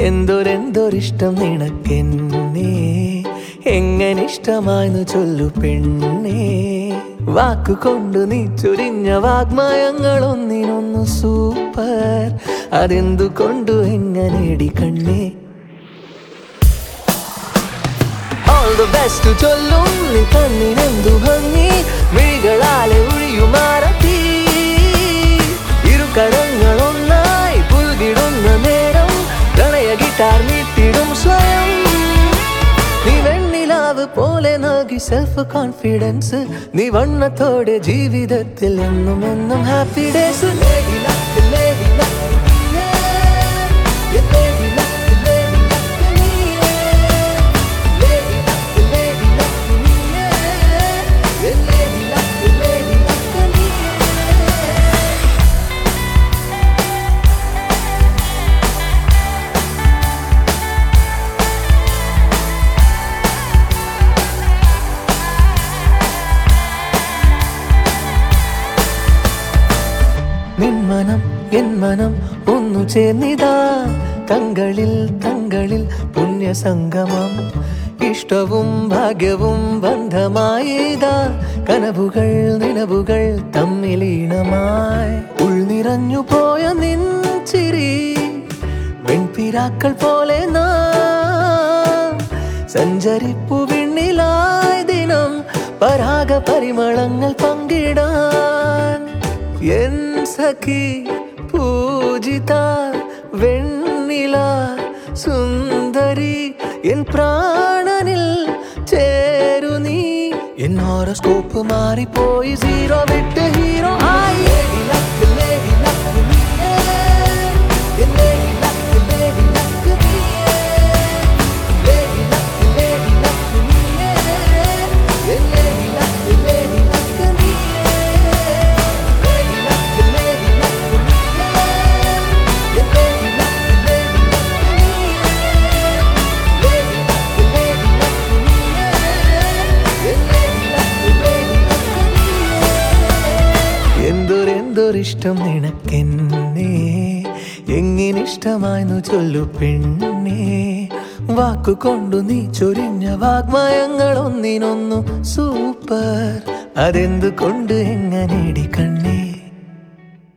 എന്തൊരിഷ്ടം നിനക്കെന്നെ എങ്ങനിഷ്ടമായെന്നു ചൊല്ലു പെണ്ണേ വാക്കുകൊണ്ടു നീ ചൊരിഞ്ഞ വാഗ്മയങ്ങളൊന്നിനൊന്നു സൂപ്പർ അതെന്തുകൊണ്ടു എങ്ങനെടി കണ്ണേ All the best ചൊല്ലും നീ കണ്ണിനെന്തു ഭംഗി മിഴികളാലെ ഒഴിയുമാറത്തി ഇരുകരങ്ങളൊന്നായി പുൽകിടുന്ന നേരം പ്രണയ ഗിറ്റാർ മീട്ടിടും സ്വയം നീ വെണ്ണിലാവ് പോലെ നൽകി സെൽഫ് കോൺഫിഡൻസ് നീ വണ്ണത്തോടെ ജീവിതത്തിൽ എന്നും എന്നും ഹാപ്പി ഡേയ്സ് നിന്മനം എൻ മനം ഒന്നു ചേർന്നിതാ തങ്ങളിൽ പുണ്യസംഗമം ഇഷ്ടവും ഭാഗ്യവും ബന്ധമായിതാ കനവുകൾ നിലവുകൾ തമ്മിലീണമായി ഉൾനിറഞ്ഞു പോയ നിൻ ചിരി വെൺപിരാക്കൾ പോലെ നാം സഞ്ചരിപ്പു വിണ്ണിലായി ദിനം പരാഗ പരിമളങ്ങൾ പങ്കിടാൻ എൻ സഖി പൂജിത വെണ്ണില സുന്ദരി എൻ പ്രാണനിൽ ചേരു നീ എൻ ഹോറോസ്കോപ്പ് മാറിപ്പോയി സീറോ വിട്ട് ഹീറോ ആയി എന്തൊരിഷ്ടം നിനക്കെന്നെ എങ്ങനിഷ്ടമായെന്നു ചൊല്ലു പെണ്ണേ വാക്കുകൊണ്ടു നീ ചൊരിഞ്ഞ വാഗ്മയങ്ങളൊന്നിനൊന്നു സൂപ്പർ അതെന്തുകൊണ്ട് എങ്ങനെടി കണ്ണേ